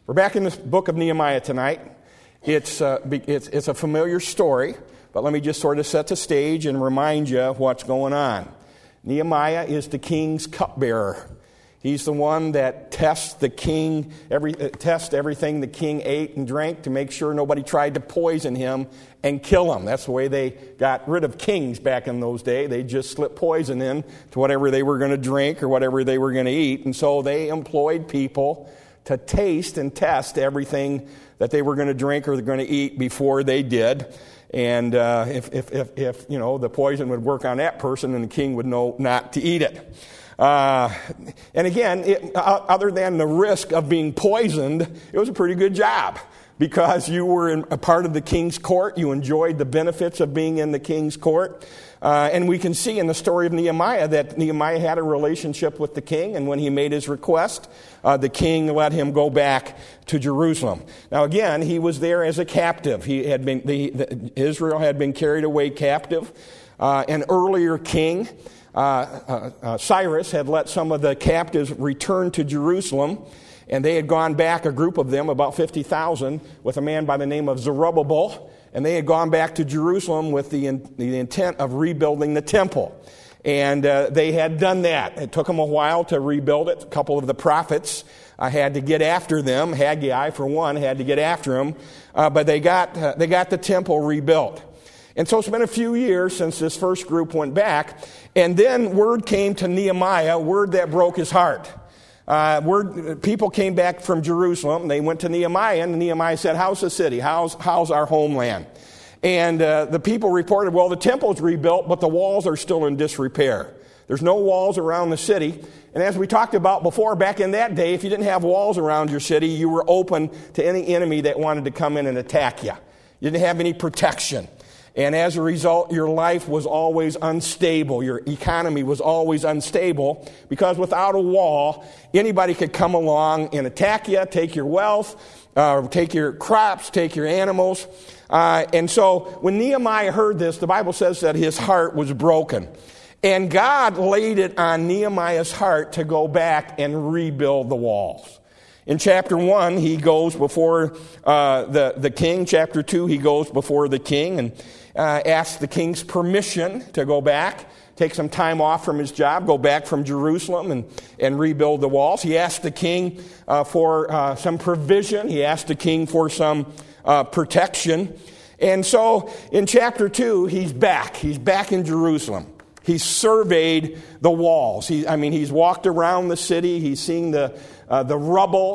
We're back in the book of Nehemiah tonight. It's a familiar story, but let me just sort of set the stage and remind you of what's going on. Nehemiah is the king's cupbearer. He's the one that tests the king, tests everything the king ate and drank to make sure nobody tried to poison him and kill him. That's the way they got rid of kings back in those days. They just slip poison in to whatever they were going to drink or whatever they were going to eat. And so they employed people to taste and test everything that they were going to drink or they're going to eat before they did. And if the poison would work on that person, then the king would know not to eat it. And again, other than the risk of being poisoned, it was a pretty good job because you were a part of the king's court. You enjoyed the benefits of being in the king's court. And we can see in the story of Nehemiah that Nehemiah had a relationship with the king, and when he made his request, the king let him go back to Jerusalem. Now again, he was there as a captive. Israel had been carried away captive. An earlier king, Cyrus, had let some of the captives return to Jerusalem, and they had gone back, a group of them, about 50,000, with a man by the name of Zerubbabel, and they had gone back to Jerusalem with the intent of rebuilding the temple. And they had done that. It took them a while to rebuild it. A couple of the prophets had to get after them. Haggai, for one, had to get after them. But they got the temple rebuilt. And so it's been a few years since this first group went back. And then word came to Nehemiah, word that broke his heart. People came back from Jerusalem. They went to Nehemiah, and Nehemiah said, "How's the city? How's our homeland?" And the people reported, "Well, the temple's rebuilt, but the walls are still in disrepair. There's no walls around the city." And as we talked about before, back in that day, if you didn't have walls around your city, you were open to any enemy that wanted to come in and attack you. You didn't have any protection. And as a result, your life was always unstable. Your economy was always unstable because without a wall, anybody could come along and attack you, take your wealth, take your crops, take your animals. And so when Nehemiah heard this, the Bible says that his heart was broken. And God laid it on Nehemiah's heart to go back and rebuild the walls. In chapter 1, he goes before the king. Chapter 2, he goes before the king and asks the king's permission to go back, take some time off from his job, go back from Jerusalem and rebuild the walls. He asked the king for some provision. He asked the king for some protection. And so in chapter 2, he's back. He's back in Jerusalem. He's surveyed the walls. He's walked around the city. He's seen the rubble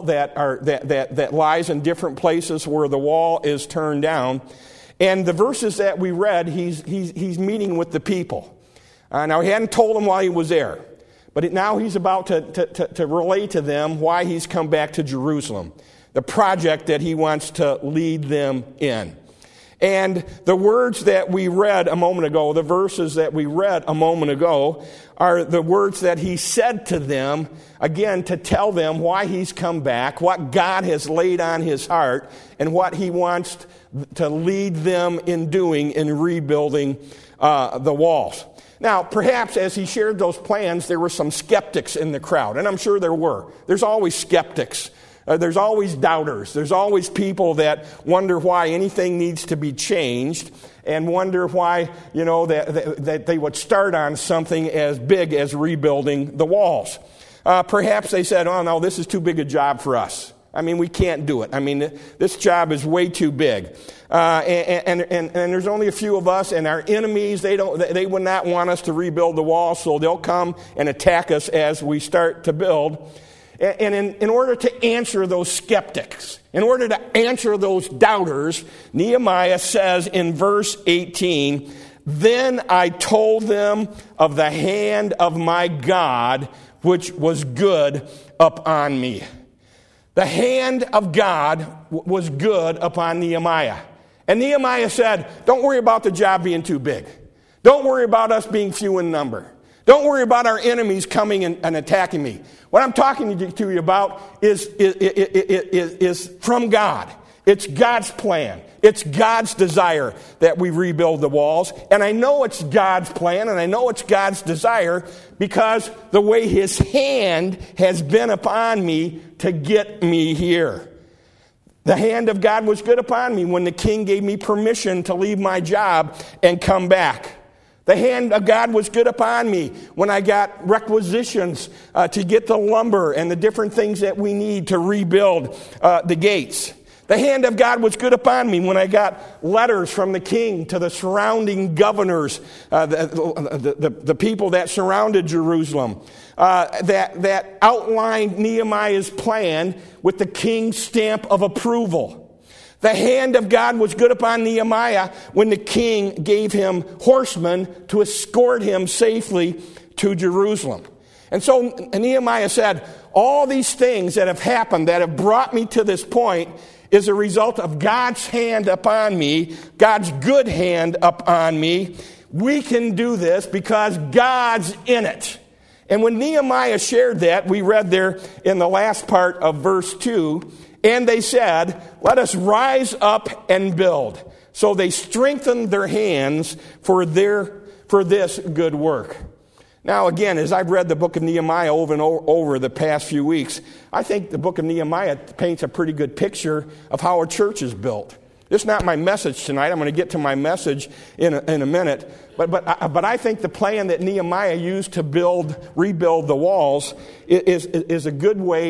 that lies in different places where the wall is turned down. And the verses that we read, he's meeting with the people. Now, he hadn't told them while he was there, but now he's about to relay to them why he's come back to Jerusalem, the project that he wants to lead them in. And the words that we read a moment ago, the verses that we read a moment ago, are the words that he said to them, again, to tell them why he's come back, what God has laid on his heart, and what he wants to lead them in doing in rebuilding the walls. Now, perhaps as he shared those plans, there were some skeptics in the crowd, and I'm sure there were. There's always skeptics. There's always doubters. There's always people that wonder why anything needs to be changed and wonder why, that they would start on something as big as rebuilding the walls. Perhaps they said, "Oh, no, this is too big a job for us. We can't do it. This job is way too big. And there's only a few of us, and our enemies, they would not want us to rebuild the walls, so they'll come and attack us as we start to build." And in order to answer those skeptics, in order to answer those doubters, Nehemiah says in verse 18, "Then I told them of the hand of my God, which was good upon me." The hand of God was good upon Nehemiah. And Nehemiah said, "Don't worry about the job being too big. Don't worry about us being few in number. Don't worry about our enemies coming and attacking me. What I'm talking to you about is from God. It's God's plan. It's God's desire that we rebuild the walls. And I know it's God's plan and I know it's God's desire because the way his hand has been upon me to get me here. The hand of God was good upon me when the king gave me permission to leave my job and come back. The hand of God was good upon me when I got requisitions to get the lumber and the different things that we need to rebuild the gates. The hand of God was good upon me when I got letters from the king to the surrounding governors, the people that surrounded Jerusalem, that outlined Nehemiah's plan with the king's stamp of approval. The hand of God was good upon Nehemiah when the king gave him horsemen to escort him safely to Jerusalem. And so Nehemiah said, all these things that have happened, that have brought me to this point, is a result of God's hand upon me, God's good hand upon me. We can do this because God's in it. And when Nehemiah shared that, we read there in the last part of verse 2, and they said, let us rise up and build. So they strengthened their hands for this good work. Now, again, as I've read the book of Nehemiah over and over the past few weeks, I think the book of Nehemiah paints a pretty good picture of how a church is built. This is not my message tonight. I'm going to get to my message in a minute. But I think the plan that Nehemiah used to rebuild the walls is a good way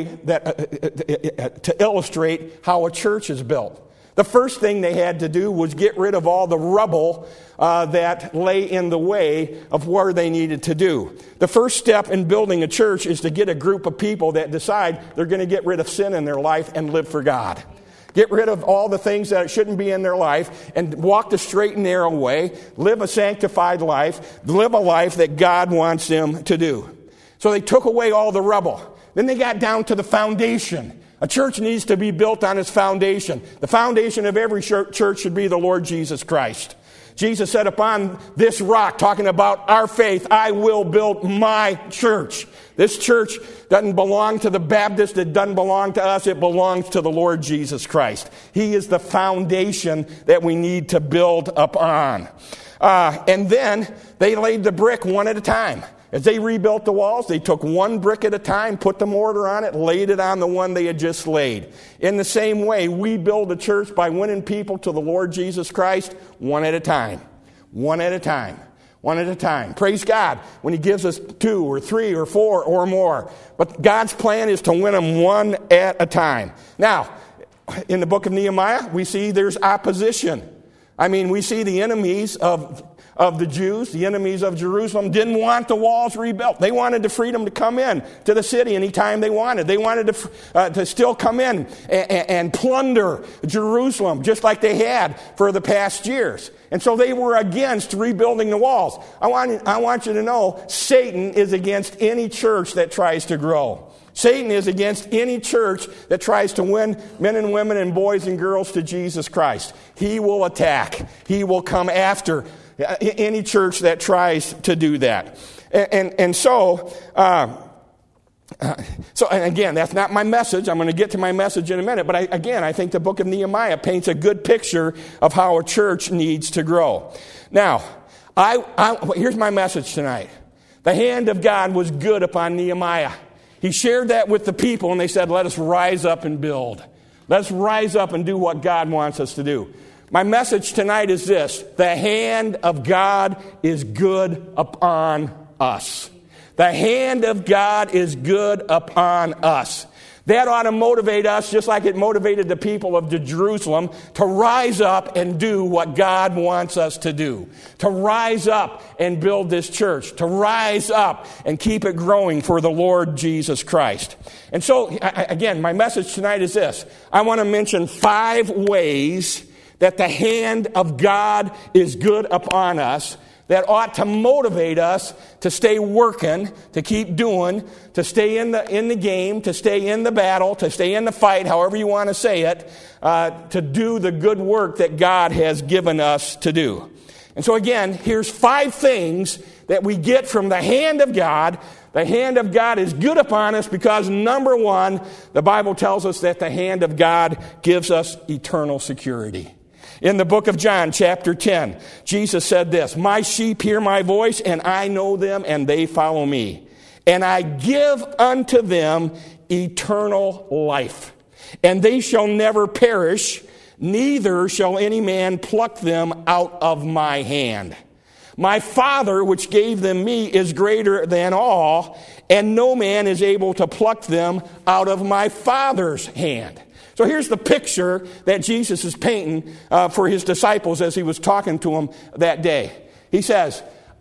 to illustrate how a church is built. The first thing they had to do was get rid of all the rubble that lay in the way of where they needed to do. The first step in building a church is to get a group of people that decide they're going to get rid of sin in their life and live for God. Get rid of all the things that shouldn't be in their life and walk the straight and narrow way. Live a sanctified life. Live a life that God wants them to do. So they took away all the rubble. Then they got down to the foundation. A church needs to be built on its foundation. The foundation of every church should be the Lord Jesus Christ. Jesus said, upon this rock, talking about our faith, I will build my church. This church doesn't belong to the Baptist. It doesn't belong to us. It belongs to the Lord Jesus Christ. He is the foundation that we need to build upon. And then they laid the brick one at a time. As they rebuilt the walls, they took one brick at a time, put the mortar on it, laid it on the one they had just laid. In the same way, we build a church by winning people to the Lord Jesus Christ one at a time. One at a time. One at a time. Praise God when He gives us 2 or 3 or 4 or more. But God's plan is to win them one at a time. Now, in the book of Nehemiah, we see there's opposition. I mean, we see the enemies of the Jews, the enemies of Jerusalem, didn't want the walls rebuilt. They wanted the freedom to come in to the city anytime they wanted. They wanted to still come in and plunder Jerusalem, just like they had for the past years. And so they were against rebuilding the walls. I want you to know, Satan is against any church that tries to grow. Satan is against any church that tries to win men and women and boys and girls to Jesus Christ. He will attack. He will come after any church that tries to do that. And again, that's not my message. I'm going to get to my message in a minute. But I think the book of Nehemiah paints a good picture of how a church needs to grow. Now, here's my message tonight. The hand of God was good upon Nehemiah. He shared that with the people, and they said, let us rise up and build. Let's rise up and do what God wants us to do. My message tonight is this: the hand of God is good upon us. The hand of God is good upon us. That ought to motivate us, just like it motivated the people of Jerusalem, to rise up and do what God wants us to do. To rise up and build this church. To rise up and keep it growing for the Lord Jesus Christ. And so, again, my message tonight is this. I want to mention 5 ways that the hand of God is good upon us, that ought to motivate us to stay working, to keep doing, to stay in the game, to stay in the battle, to stay in the fight, however you want to say it, to do the good work that God has given us to do. And so again, here's 5 things that we get from the hand of God. The hand of God is good upon us because, number 1, the Bible tells us that the hand of God gives us eternal security. In the book of John, chapter 10, Jesus said this: my sheep hear my voice, and I know them, and they follow me. And I give unto them eternal life. and they shall never perish, neither shall any man pluck them out of my hand. My Father, which gave them me, is greater than all, and no man is able to pluck them out of my Father's hand. So here's the picture that Jesus is painting for his disciples as he was talking to them that day. He says,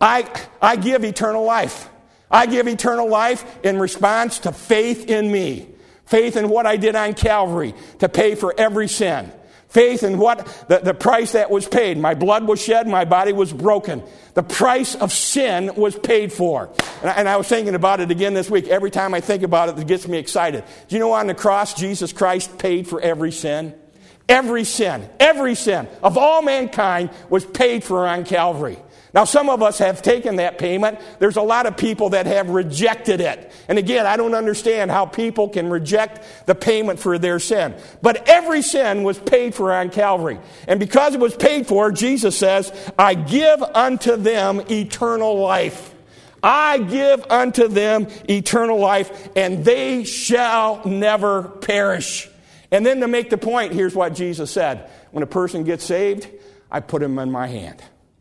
I give eternal life. I give eternal life in response to faith in me. Faith in what I did on Calvary to pay for every sin. Faith in what the price that was paid. My blood was shed, my body was broken. The price of sin was paid for. And I was thinking about it again this week. Every time I think about it, it gets me excited. Do you know on the cross, Jesus Christ paid for every sin? Every sin of all mankind was paid for on Calvary. Now, some of us have taken that payment. There's a lot of people that have rejected it. And again, I don't understand how people can reject the payment for their sin. But every sin was paid for on Calvary. And because it was paid for, Jesus says, I give unto them eternal life. I give unto them eternal life, and they shall never perish. And then to make the point, here's what Jesus said. When a person gets saved, I put him in my hand.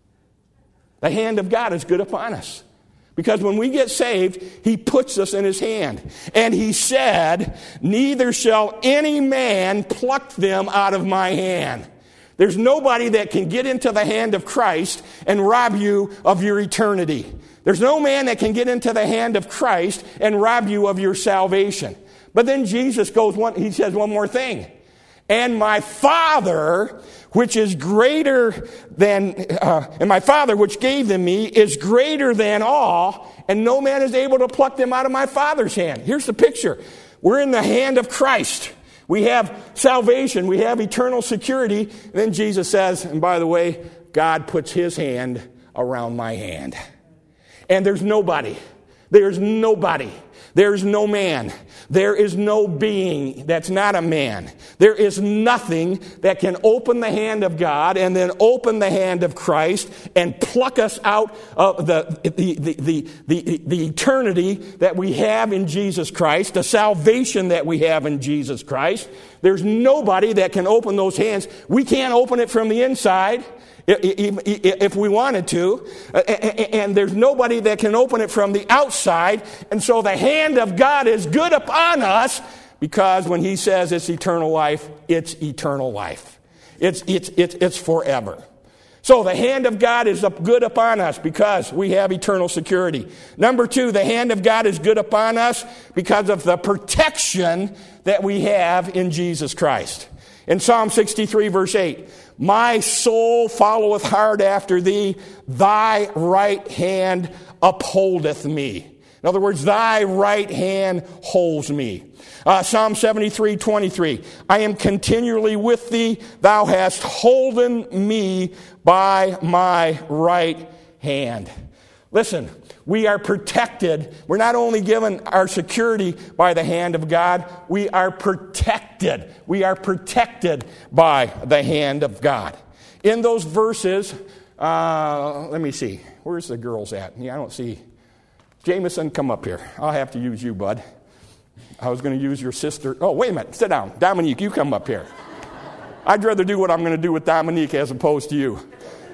The hand of God is good upon us. Because when we get saved, he puts us in his hand. And he said, neither shall any man pluck them out of my hand. There's nobody that can get into the hand of Christ and rob you of your eternity. There's no man that can get into the hand of Christ and rob you of your salvation. But then Jesus he says one more thing. And my Father, which is greater than, and my Father, which gave them me, is greater than all, and no man is able to pluck them out of my Father's hand. Here's the picture. We're in the hand of Christ. We have salvation. We have eternal security. And then Jesus says, and by the way, God puts his hand around my hand. And there's nobody. There's no man. There is no being that's not a man. There is nothing that can open the hand of God and then open the hand of Christ and pluck us out of the eternity that we have in Jesus Christ, the salvation that we have in Jesus Christ. There's nobody that can open those hands. We can't open it from the inside if we wanted to, and there's nobody that can open it from the outside, and so the hand of God is good upon us, because when he says it's eternal life, it's eternal life. It's forever. So the hand of God is good upon us because we have eternal security. Number two, the hand of God is good upon us because of the protection that we have in Jesus Christ. In Psalm 63, verse 8, my soul followeth hard after thee, thy right hand upholdeth me. In other words, thy right hand holds me. Psalm 73, 23, I am continually with thee, thou hast holden me by my right hand. Listen, we are protected. We're not only given our security by the hand of God, we are protected. We are protected by the hand of God. In those verses, let me see. Where's the girls at? Yeah, I don't see. Jameson, come up here. I'll have to use you, bud. I was going to use your sister. Oh, wait a minute. Sit down. Dominique, you come up here. I'd rather do what I'm going to do with Dominique as opposed to you.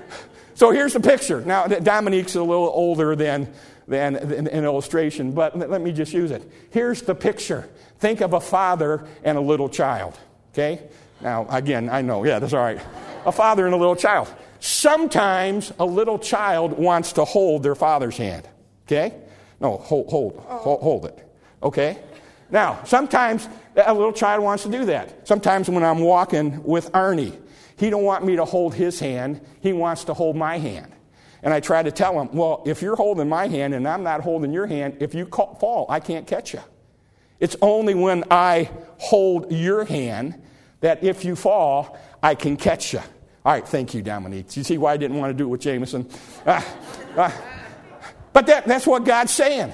So here's the picture. Now, Dominique's a little older than an illustration, but let me just use it. Here's the picture. Think of a father and a little child, okay? Now, again, I know, yeah, that's all right. A father and a little child. Sometimes a little child wants to hold their father's hand, okay? No, hold it, okay? Now, sometimes a little child wants to do that. Sometimes when I'm walking with Arnie, he don't want me to hold his hand. He wants to hold my hand. And I try to tell him, well, if you're holding my hand and I'm not holding your hand, if you fall, I can't catch you. It's only when I hold your hand that if you fall, I can catch you. All right, thank you, Dominique. You see why I didn't want to do it with Jameson? But that's what God's saying.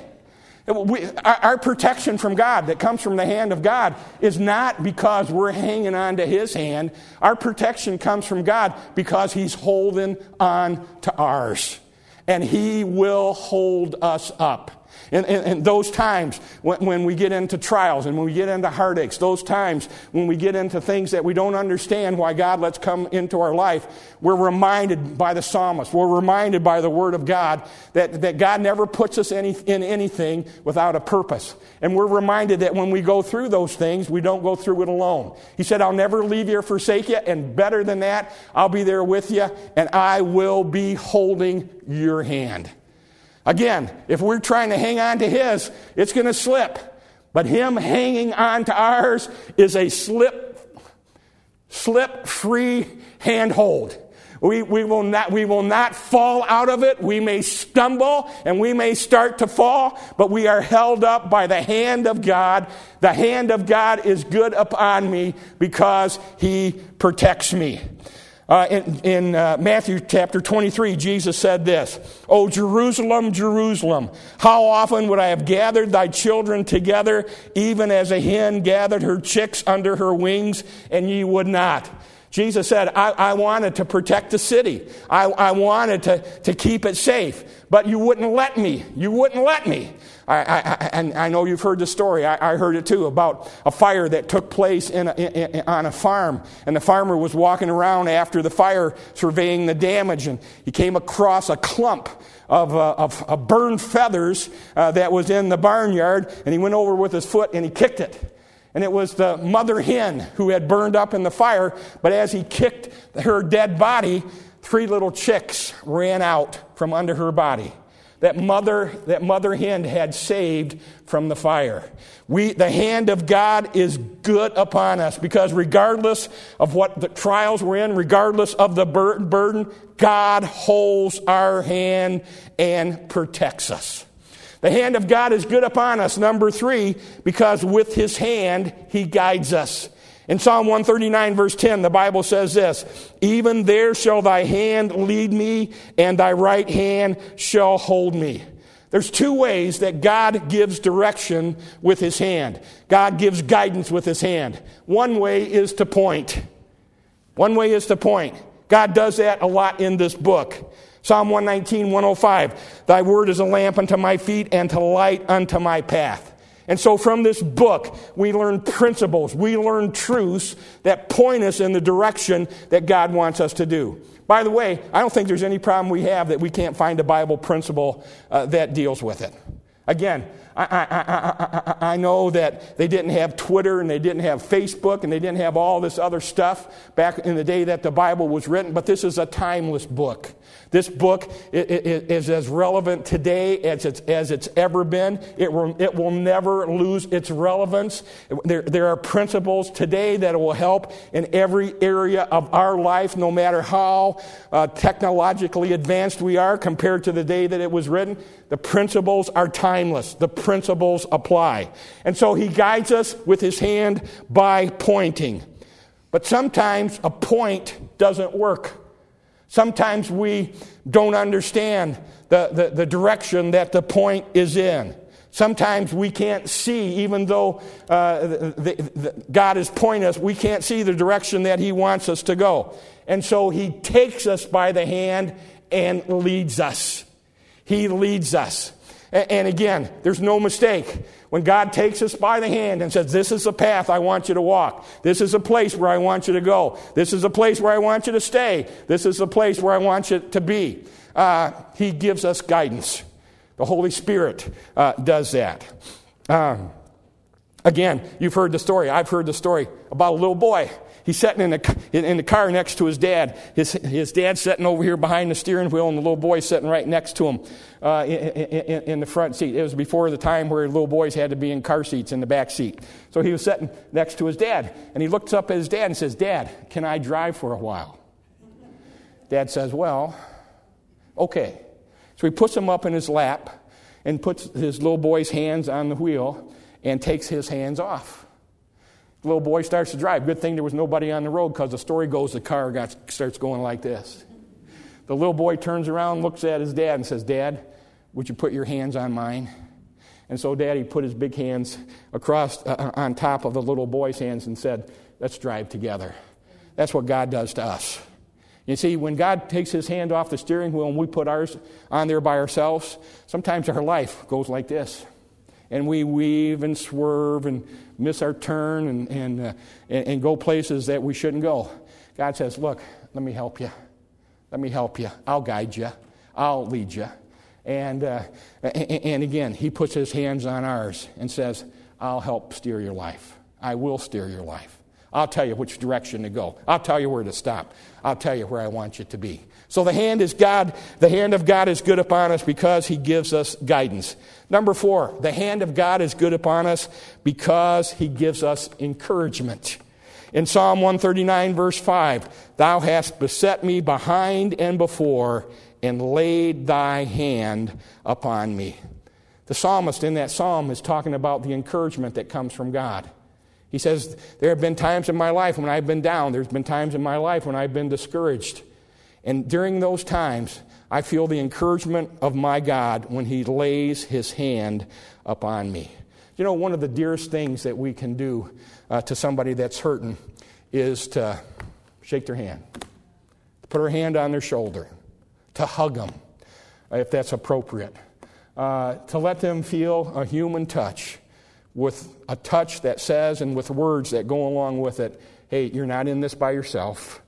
Our protection from God that comes from the hand of God is not because we're hanging on to his hand. Our protection comes from God because he's holding on to ours. And he will hold us up. And those times when we get into trials and when we get into heartaches, those times when we get into things that we don't understand why God lets come into our life, we're reminded by the psalmist, we're reminded by the Word of God that God never puts us in anything without a purpose. And we're reminded that when we go through those things, we don't go through it alone. He said, I'll never leave you or forsake you, and better than that, I'll be there with you, and I will be holding your hand. Again, if we're trying to hang on to His, it's going to slip. But Him hanging on to ours is a slip-free handhold. We will not fall out of it. We may stumble and we may start to fall, but we are held up by the hand of God. The hand of God is good upon me because He protects me. In Matthew chapter 23, Jesus said this, "O Jerusalem, Jerusalem, how often would I have gathered thy children together, even as a hen gathered her chicks under her wings, and ye would not." Jesus said, I wanted to protect the city. I wanted to keep it safe, but you wouldn't let me. You wouldn't let me. And I know you've heard the story. I heard it too about a fire that took place on a farm. And the farmer was walking around after the fire surveying the damage. And he came across a clump of burned feathers that was in the barnyard. And he went over with his foot and he kicked it. And it was the mother hen who had burned up in the fire. But as he kicked her dead body, 3 little chicks ran out from under her body. That mother hen had saved from the fire. The hand of God is good upon us because regardless of what the trials we're in, regardless of the burden, God holds our hand and protects us. The hand of God is good upon us, number 3, because with His hand He guides us. In Psalm 139, verse 10, the Bible says this, "Even there shall thy hand lead me, and thy right hand shall hold me." There's 2 ways that God gives direction with His hand. God gives guidance with His hand. One way is to point. God does that a lot in this book. Psalm 119, 105, "Thy word is a lamp unto my feet and to light unto my path." And so from this book, we learn principles, we learn truths that point us in the direction that God wants us to do. By the way, I don't think there's any problem we have that we can't find a Bible principle that deals with it. Again, I know that they didn't have Twitter and they didn't have Facebook and they didn't have all this other stuff back in the day that the Bible was written, but this is a timeless book. This book is as relevant today as it's ever been. It will never lose its relevance. There are principles today that will help in every area of our life, no matter how technologically advanced we are compared to the day that it was written. The principles are timeless. The principles apply. And so He guides us with His hand by pointing. But sometimes a point doesn't work. Sometimes we don't understand the direction that the point is in. Sometimes we can't see, even though God is pointing us, we can't see the direction that He wants us to go. And so He takes us by the hand and leads us. He leads us. And again, there's no mistake. When God takes us by the hand and says, "This is the path I want you to walk. This is a place where I want you to go. This is a place where I want you to stay. This is a place where I want you to be." He gives us guidance. The Holy Spirit does that. Again, you've heard the story. I've heard the story about a little boy. He's sitting in the car next to his dad. His dad's sitting over here behind the steering wheel, and the little boy's sitting right next to him in the front seat. It was before the time where little boys had to be in car seats in the back seat. So he was sitting next to his dad, and he looks up at his dad and says, "Dad, can I drive for a while?" Dad says, "Well, okay." So he puts him up in his lap and puts his little boy's hands on the wheel and takes his hands off. The little boy starts to drive. Good thing there was nobody on the road, because the story goes the car starts going like this. The little boy turns around, looks at his dad and says, "Dad, would you put your hands on mine?" And so Daddy put his big hands across on top of the little boy's hands and said, "Let's drive together." That's what God does to us. You see, when God takes his hand off the steering wheel and we put ours on there by ourselves, sometimes our life goes like this. And we weave and swerve and miss our turn and go places that we shouldn't go. God says, look, let me help you. Let me help you. I'll guide you. I'll lead you. And again, he puts his hands on ours and says, I'll help steer your life. I will steer your life. I'll tell you which direction to go. I'll tell you where to stop. I'll tell you where I want you to be. So the hand is God. The hand of God is good upon us because he gives us guidance. Number 4, the hand of God is good upon us because he gives us encouragement. In Psalm 139, verse 5, thou hast beset me behind and before and laid thy hand upon me. The psalmist in that psalm is talking about the encouragement that comes from God. He says, there have been times in my life when I've been down. There's been times in my life when I've been discouraged. And during those times, I feel the encouragement of my God when he lays his hand upon me. You know, one of the dearest things that we can do to somebody that's hurting is to shake their hand, to put our hand on their shoulder, to hug them, if that's appropriate, to let them feel a human touch, with a touch that says, and with words that go along with it, hey, you're not in this by yourself.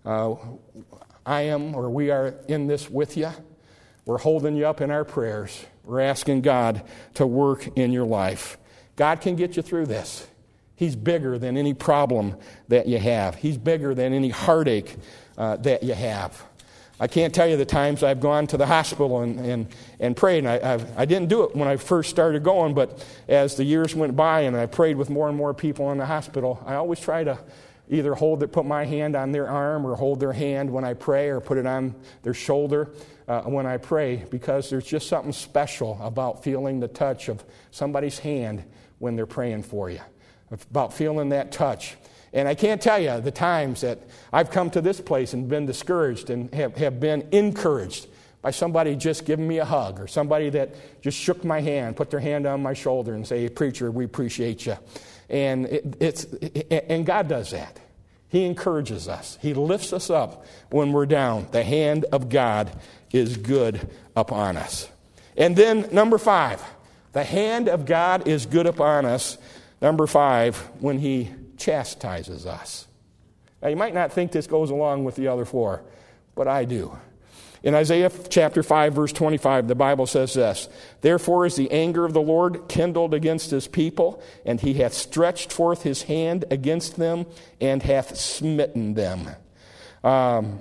I am, or we are in this with you. We're holding you up in our prayers. We're asking God to work in your life. God can get you through this. He's bigger than any problem that you have. He's bigger than any heartache that you have. I can't tell you the times I've gone to the hospital and prayed. And I didn't do it when I first started going, but as the years went by and I prayed with more and more people in the hospital, I always try to either put my hand on their arm or hold their hand when I pray or put it on their shoulder when I pray, because there's just something special about feeling the touch of somebody's hand when they're praying for you, about feeling that touch. And I can't tell you the times that I've come to this place and been discouraged and have been encouraged by somebody just giving me a hug, or somebody that just shook my hand, put their hand on my shoulder and say, hey, preacher, we appreciate you. And and God does that. He encourages us. He lifts us up when we're down. The hand of God is good upon us. And then number 5, the hand of God is good upon us. Number 5, when he chastises us. Now, you might not think this goes along with the other 4, but I do. In Isaiah chapter 5, verse 25, the Bible says this, therefore is the anger of the Lord kindled against his people, and he hath stretched forth his hand against them, and hath smitten them. And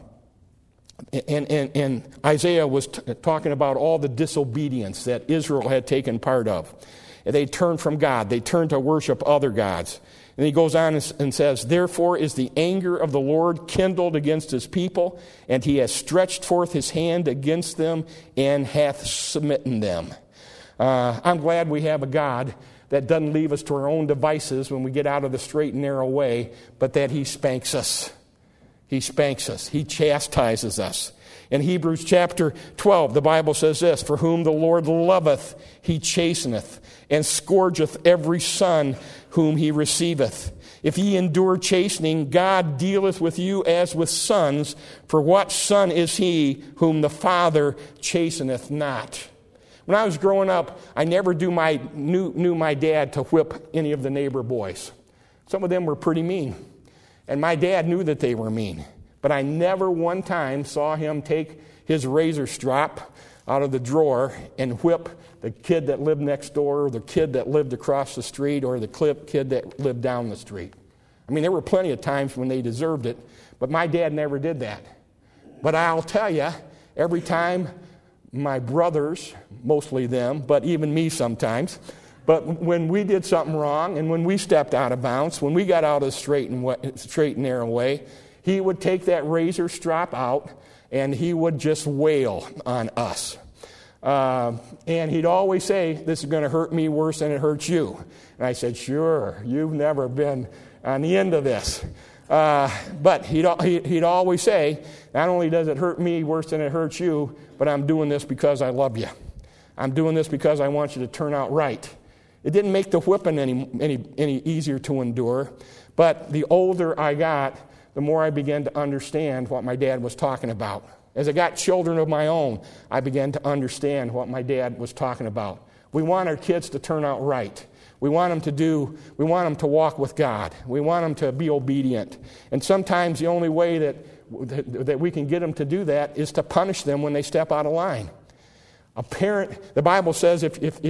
Isaiah was talking about all the disobedience that Israel had taken part of. They turned from God. They turned to worship other gods. And he goes on and says, therefore is the anger of the Lord kindled against his people, and he has stretched forth his hand against them, and hath smitten them. I'm glad we have a God that doesn't leave us to our own devices when we get out of the straight and narrow way, but that he spanks us. He spanks us. He chastises us. In Hebrews chapter 12, the Bible says this, for whom the Lord loveth, he chasteneth, and scourgeth every son whom he receiveth. If ye endure chastening, God dealeth with you as with sons. For what son is he whom the Father chasteneth not? When I was growing up, I never knew my dad to whip any of the neighbor boys. Some of them were pretty mean. And my dad knew that they were mean. But I never one time saw him take his razor strap out of the drawer and whip the kid that lived next door, or the kid that lived across the street, or the kid that lived down the street. I mean, there were plenty of times when they deserved it, but my dad never did that. But I'll tell you, every time my brothers, mostly them, but even me sometimes, but when we did something wrong and when we stepped out of bounds, when we got out of the straight and narrow way, he would take that razor strap out and he would just wail on us. And he'd always say, this is going to hurt me worse than it hurts you. And I said, sure, you've never been on the end of this. But he'd always say, not only does it hurt me worse than it hurts you, but I'm doing this because I love you. I'm doing this because I want you to turn out right. It didn't make the whipping any easier to endure. But the older I got, the more I began to understand what my dad was talking about. As I got children of my own, I began to understand what my dad was talking about. We want our kids to turn out right. We want them to walk with God. We want them to be obedient. And sometimes the only way that we can get them to do that is to punish them when they step out of line. A parent, the Bible says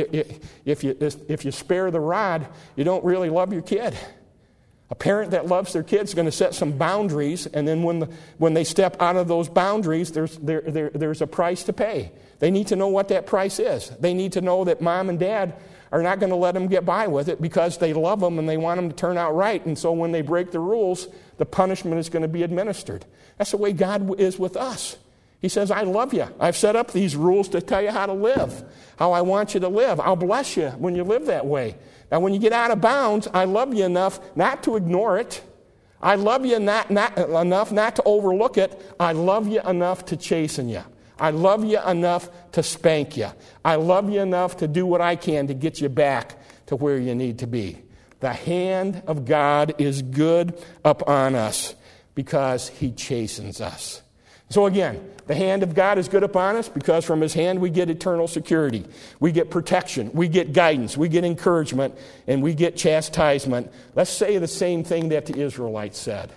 if you spare the rod, you don't really love your kid. A parent that loves their kid is going to set some boundaries, and then when they step out of those boundaries, there's a price to pay. They need to know what that price is. They need to know that mom and dad are not going to let them get by with it because they love them and they want them to turn out right. And so when they break the rules, the punishment is going to be administered. That's the way God is with us. He says, I love you. I've set up these rules to tell you how to live, how I want you to live. I'll bless you when you live that way. Now, when you get out of bounds, I love you enough not to ignore it. I love you not enough not to overlook it. I love you enough to chasten you. I love you enough to spank you. I love you enough to do what I can to get you back to where you need to be. The hand of God is good upon us because He chastens us. So again, the hand of God is good upon us because from His hand we get eternal security. We get protection. We get guidance. We get encouragement. And we get chastisement. Let's say the same thing that the Israelites said.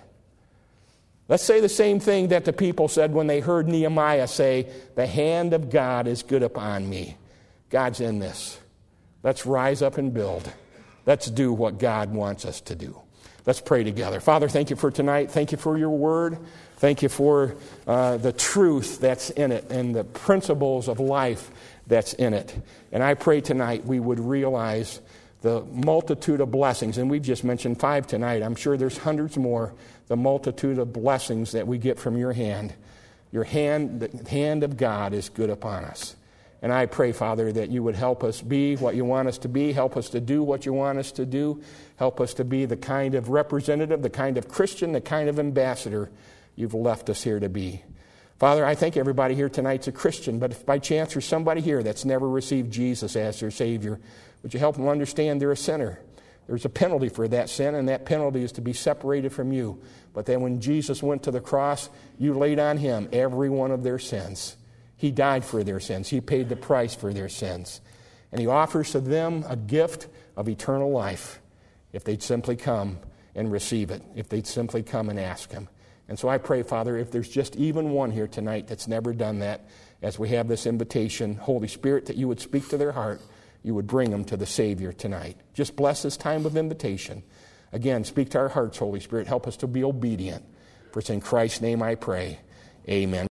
Let's say the same thing that the people said when they heard Nehemiah say, the hand of God is good upon me. God's in this. Let's rise up and build. Let's do what God wants us to do. Let's pray together. Father, thank you for tonight. Thank you for your word. Thank you for the truth that's in it and the principles of life that's in it. And I pray tonight we would realize the multitude of blessings. And we've just mentioned 5 tonight. I'm sure there's hundreds more. The multitude of blessings that we get from your hand. Your hand, the hand of God is good upon us. And I pray, Father, that you would help us be what you want us to be. Help us to do what you want us to do. Help us to be the kind of representative, the kind of Christian, the kind of ambassador you've left us here to be. Father, I think everybody here tonight's a Christian, but if by chance there's somebody here that's never received Jesus as their Savior, would you help them understand they're a sinner? There's a penalty for that sin, and that penalty is to be separated from you. But then when Jesus went to the cross, you laid on Him every one of their sins. He died for their sins. He paid the price for their sins. And He offers to them a gift of eternal life if they'd simply come and receive it, if they'd simply come and ask Him. And so I pray, Father, if there's just even one here tonight that's never done that, as we have this invitation, Holy Spirit, that you would speak to their heart, you would bring them to the Savior tonight. Just bless this time of invitation. Again, speak to our hearts, Holy Spirit. Help us to be obedient. For it's in Christ's name I pray. Amen.